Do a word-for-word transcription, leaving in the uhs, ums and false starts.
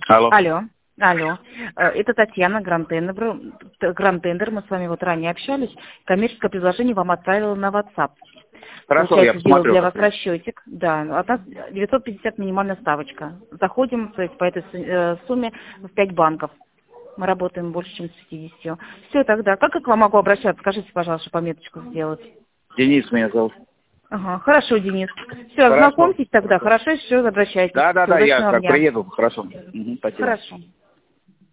Алло. Алло. Алло. Э, Это Татьяна, Гранд-Тендер. Гранд-Тендер. Мы с вами вот ранее общались. Коммерческое предложение вам отправила на WhatsApp. Хорошо, Получается, я сделал посмотрю. для вас расчетик. Да, от нас девятьсот пятьдесят минимальная ставочка. Заходим, то есть по этой су- э, сумме в пять банков. Мы работаем больше, чем с пятьюдесятью. Все, тогда. Как я к вам могу обращаться? Скажите, пожалуйста, пометочку сделать. Денис меня зовут. Ага, хорошо, Денис. Все, Хорошо. знакомьтесь тогда. Хорошо, все, обращайтесь. Да, да, Всего да, я удачного как дня. приеду. Хорошо. Мгм, спасибо. Хорошо.